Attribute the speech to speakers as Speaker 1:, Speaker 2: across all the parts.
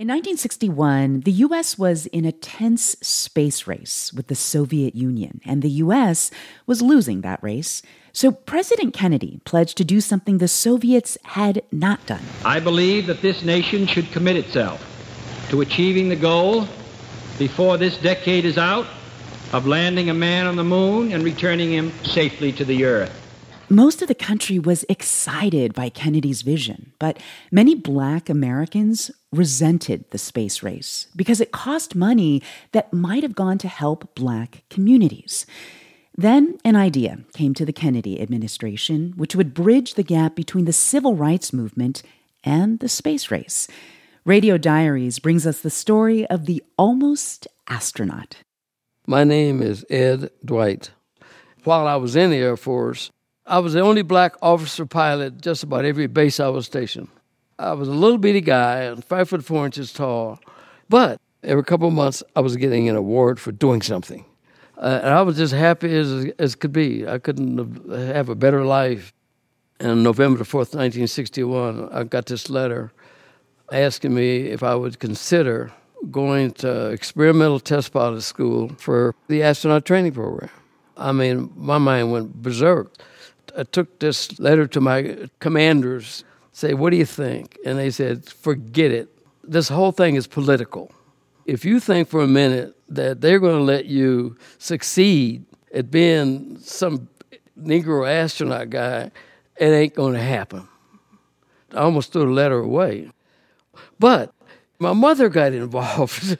Speaker 1: In 1961, the U.S. was in a tense space race with the Soviet Union, and the U.S. was losing that race. So President Kennedy pledged to do something the Soviets had not done.
Speaker 2: I believe that this nation should commit itself to achieving the goal, before this decade is out, of landing a man on the moon and returning him safely to the Earth.
Speaker 1: Most of the country was excited by Kennedy's vision, but many Black Americans resented the space race because it cost money that might have gone to help Black communities. Then an idea came to the Kennedy administration, which would bridge the gap between the civil rights movement and the space race. Radio Diaries brings us the story of the almost astronaut.
Speaker 3: My name is Ed Dwight. While I was in the Air Force, I was the only Black officer pilot just about every base I was stationed. I was a little bitty guy, 5'4" tall, but every couple of months I was getting an award for doing something. And I was just happy as could be. I couldn't have a better life. And on November the 4th, 1961, I got this letter asking me if I would consider going to experimental test pilot school for the astronaut training program. I mean, my mind went berserk. I took this letter to my commanders, say, what do you think? And they said, forget it. This whole thing is political. If you think for a minute that they're going to let you succeed at being some Negro astronaut guy, it ain't going to happen. I almost threw the letter away. But my mother got involved.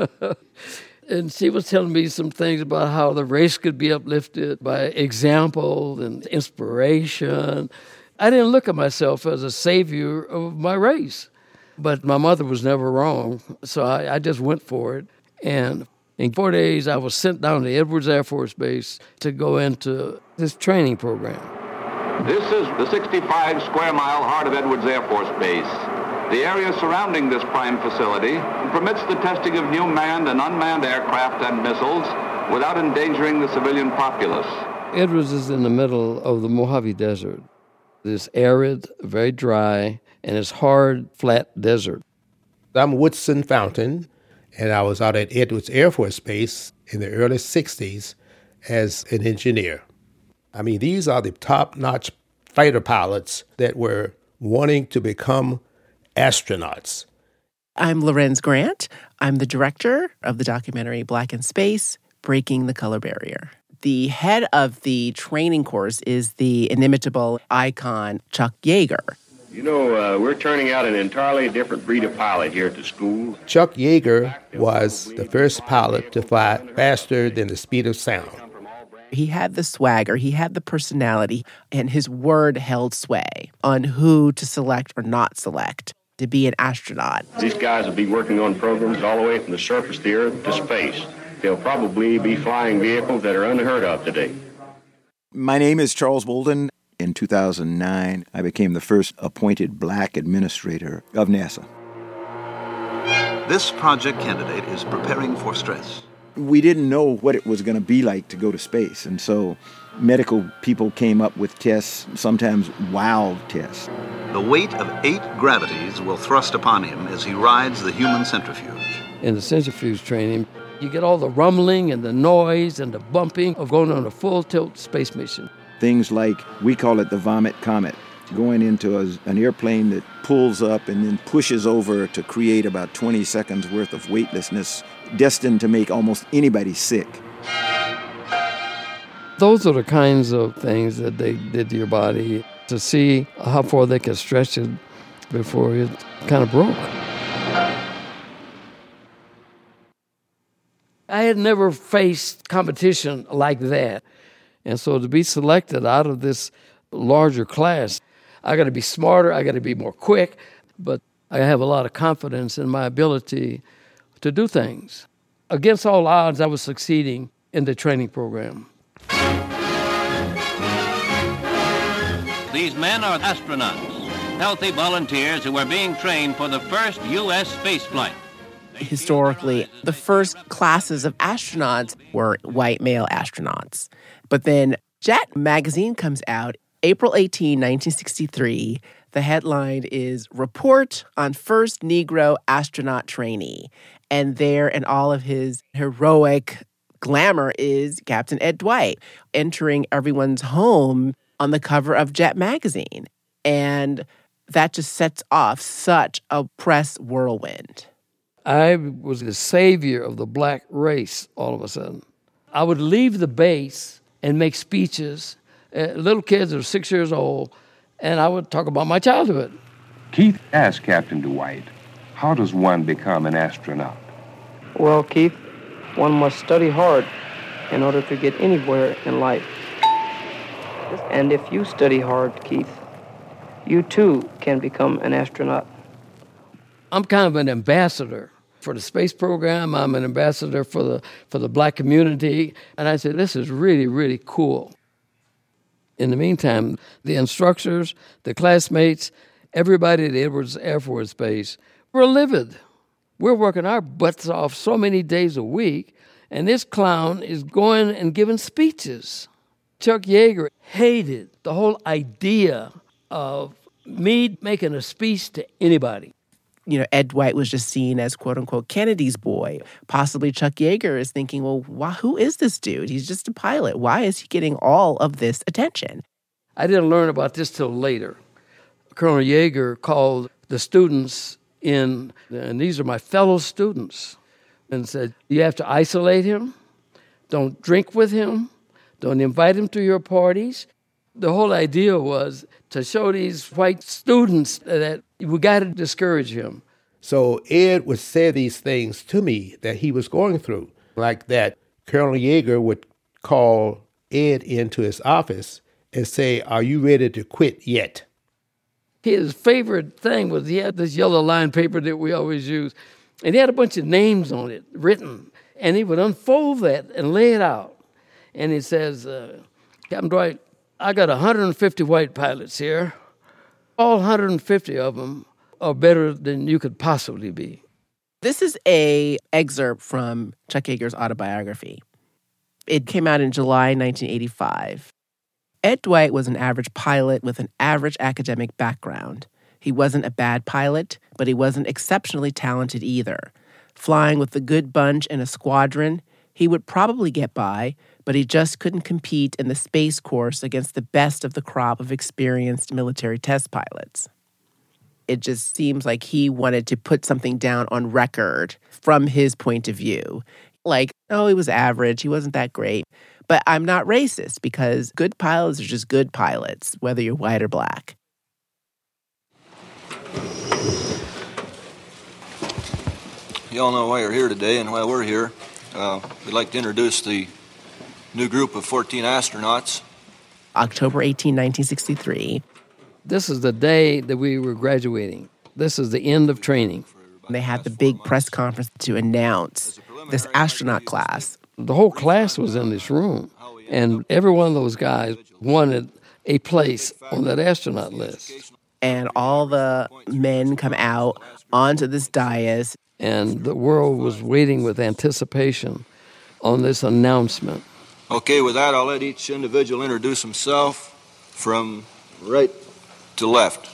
Speaker 3: And she was telling me some things about how the race could be uplifted by example and inspiration. I didn't look at myself as a savior of my race. But my mother was never wrong, so I just went for it. And in 4 days, I was sent down to Edwards Air Force Base to go into this training program.
Speaker 4: This is the 65-square-mile heart of Edwards Air Force Base. The area surrounding this prime facility permits the testing of new manned and unmanned aircraft and missiles without endangering the civilian populace.
Speaker 3: Edwards is in the middle of the Mojave Desert. It's arid, very dry, and it's hard, flat desert.
Speaker 5: I'm Woodson Fountain, and I was out at Edwards Air Force Base in the early 60s as an engineer. I mean, these are the top-notch fighter pilots that were wanting to become astronauts.
Speaker 6: I'm Lorenz Grant. I'm the director of the documentary Black in Space, Breaking the Color Barrier. The head of the training course is the inimitable icon Chuck Yeager.
Speaker 7: You know, we're turning out an entirely different breed of pilot here at the school.
Speaker 5: Chuck Yeager was the first pilot to fly faster than the speed of sound.
Speaker 6: He had the swagger, he had the personality, and his word held sway on who to select or not select to be an astronaut.
Speaker 7: These guys will be working on programs all the way from the surface of the Earth to space. They'll probably be flying vehicles that are unheard of today.
Speaker 8: My name is Charles Bolden. In 2009, I became the first appointed Black administrator of NASA.
Speaker 9: This project candidate is preparing for stress.
Speaker 8: We didn't know what it was going to be like to go to space, and so medical people came up with tests, sometimes wild tests.
Speaker 9: The weight of 8 gravities will thrust upon him as he rides the human centrifuge.
Speaker 3: In the centrifuge training, you get all the rumbling and the noise and the bumping of going on a full-tilt space mission.
Speaker 8: Things like, we call it the vomit comet, going into an airplane that pulls up and then pushes over to create about 20 seconds worth of weightlessness, destined to make almost anybody sick.
Speaker 3: Those are the kinds of things that they did to your body to see how far they could stretch it before it kind of broke. I had never faced competition like that. And so to be selected out of this larger class, I got to be smarter, I got to be more quick, but I have a lot of confidence in my ability to do things. Against all odds, I was succeeding in the training program.
Speaker 10: These men are astronauts, healthy volunteers who are being trained for the first U.S. space flight.
Speaker 6: Historically, the first classes of astronauts were white male astronauts. But then Jet magazine comes out April 18, 1963, The headline is Report on First Negro Astronaut Trainee. And there, in all of his heroic glamour, is Captain Ed Dwight entering everyone's home on the cover of Jet magazine. And that just sets off such a press whirlwind.
Speaker 3: I was the savior of the black race all of a sudden. I would leave the base and make speeches, little kids that were 6 years old, and I would talk about my childhood.
Speaker 11: Keith asked Captain Dwight, how does one become an astronaut?
Speaker 12: Well, Keith, one must study hard in order to get anywhere in life. And if you study hard, Keith, you too can become an astronaut.
Speaker 3: I'm kind of an ambassador for the space program. I'm an ambassador for the black community. And I said, this is really, really cool. In the meantime, the instructors, the classmates, everybody at Edwards Air Force Base were livid. We're working our butts off so many days a week, and this clown is going and giving speeches. Chuck Yeager hated the whole idea of me making a speech to anybody.
Speaker 6: You know, Ed Dwight was just seen as, quote-unquote, Kennedy's boy. Possibly Chuck Yeager is thinking, well, who is this dude? He's just a pilot. Why is he getting all of this attention?
Speaker 3: I didn't learn about this till later. Colonel Yeager called the students in, and these are my fellow students, and said, you have to isolate him. Don't drink with him. Don't invite him to your parties. The whole idea was to show these white students that we got to discourage him.
Speaker 5: So Ed would say these things to me that he was going through, like that Colonel Yeager would call Ed into his office and say, are you ready to quit yet?
Speaker 3: His favorite thing was he had this yellow line paper that we always use, and he had a bunch of names on it written, and he would unfold that and lay it out. And he says, Captain Dwight, I got 150 white pilots here. All 150 of them are better than you could possibly be.
Speaker 6: This is an excerpt from Chuck Yeager's autobiography. It came out in July 1985. Ed Dwight was an average pilot with an average academic background. He wasn't a bad pilot, but he wasn't exceptionally talented either. Flying with the good bunch in a squadron, he would probably get by, but he just couldn't compete in the space course against the best of the crop of experienced military test pilots. It just seems like he wanted to put something down on record from his point of view. Like, oh, he was average, he wasn't that great. But I'm not racist because good pilots are just good pilots, whether you're white or black.
Speaker 13: You all know why you're here today and why we're here. We'd like to introduce the new group of 14 astronauts.
Speaker 6: October 18, 1963.
Speaker 3: This is the day that we were graduating. This is the end of training.
Speaker 6: They had the big press conference to announce this astronaut class.
Speaker 3: The whole class was in this room, and every one of those guys wanted a place on that astronaut list.
Speaker 6: And all the men come out onto this dais.
Speaker 3: And the world was waiting with anticipation on this announcement.
Speaker 13: Okay, with that, I'll let each individual introduce himself from right to left.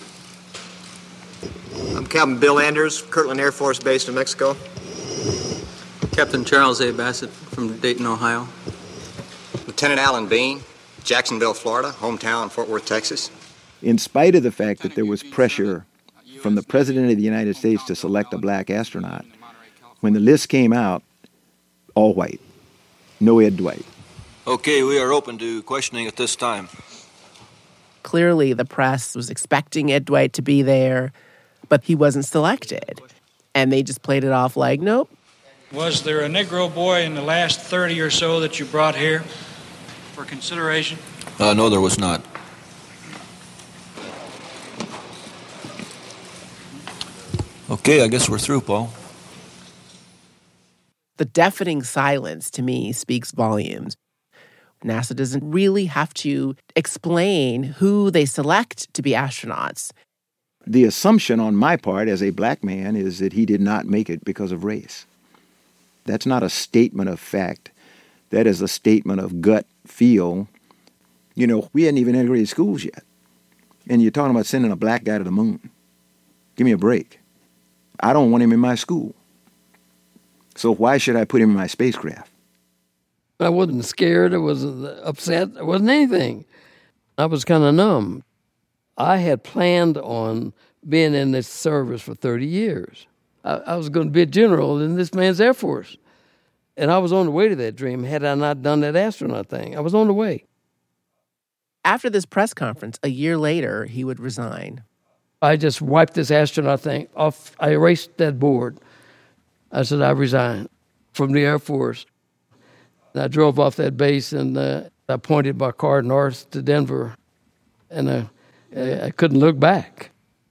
Speaker 14: I'm Captain Bill Anders, Kirtland Air Force Base, New Mexico.
Speaker 15: Captain Charles A. Bassett from Dayton, Ohio.
Speaker 14: Lieutenant Alan Bean, Jacksonville, Florida, hometown, Fort Worth, Texas.
Speaker 8: In spite of the fact that there was pressure from the President of the United States to select a black astronaut, when the list came out, all white. No Ed Dwight.
Speaker 13: Okay, we are open to questioning at this time.
Speaker 6: Clearly, the press was expecting Ed Dwight to be there, but he wasn't selected. And they just played it off like, nope.
Speaker 16: Was there a Negro boy in the last 30 or so that you brought here for consideration?
Speaker 13: No, there was not. Okay, I guess we're through, Paul.
Speaker 6: The deafening silence, to me, speaks volumes. NASA doesn't really have to explain who they select to be astronauts.
Speaker 8: The assumption on my part as a black man is that he did not make it because of race. That's not a statement of fact. That is a statement of gut feel. You know, we hadn't even integrated schools yet. And you're talking about sending a black guy to the moon. Give me a break. I don't want him in my school. So why should I put him in my spacecraft?
Speaker 3: I wasn't scared. I wasn't upset. I wasn't anything. I was kind of numb. I had planned on being in this service for 30 years. I was going to be a general in this man's Air Force. And I was on the way to that dream had I not done that astronaut thing. I was on the way.
Speaker 6: After this press conference, a year later, he would resign.
Speaker 3: I just wiped this astronaut thing off. I erased that board. I said, I resign from the Air Force. And I drove off that base, and I pointed my car north to Denver, and I couldn't look back.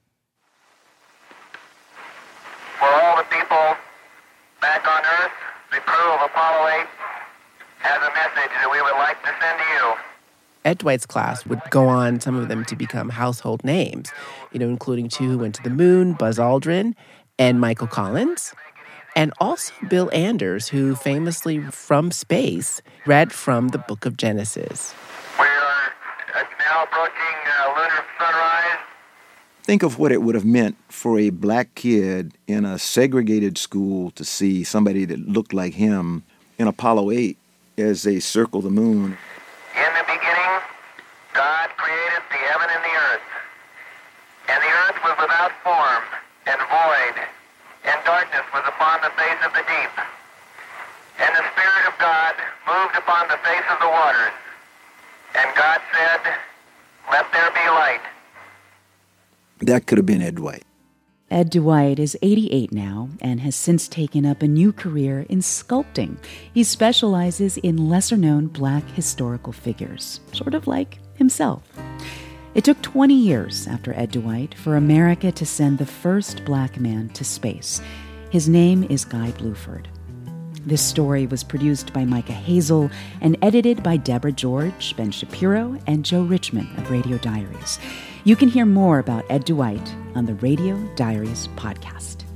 Speaker 17: For all the people back on Earth, the crew of Apollo 8 has a message that we would like to send to you.
Speaker 6: Ed Dwight's class would go on, some of them to become household names, including two who went to the moon, Buzz Aldrin and Michael Collins, and also Bill Anders, who famously, from space, read from the Book of Genesis.
Speaker 17: We are now approaching lunar sunrise.
Speaker 8: Think of what it would have meant for a black kid in a segregated school to see somebody that looked like him in Apollo 8 as they circle the moon.
Speaker 17: In the beginning, God created the heaven and the earth. And the earth was without form and void, and darkness was upon the face of the deep. And the Spirit of God moved upon the face of the waters. And God said, "Let there be light."
Speaker 8: That could have been Ed Dwight.
Speaker 1: Ed Dwight is 88 now and has since taken up a new career in sculpting. He specializes in lesser-known black historical figures, sort of like himself. It took 20 years after Ed Dwight for America to send the first black man to space. His name is Guy Bluford. This story was produced by Micah Hazel and edited by Deborah George, Ben Shapiro, and Joe Richmond of Radio Diaries. You can hear more about Ed Dwight on the Radio Diaries podcast.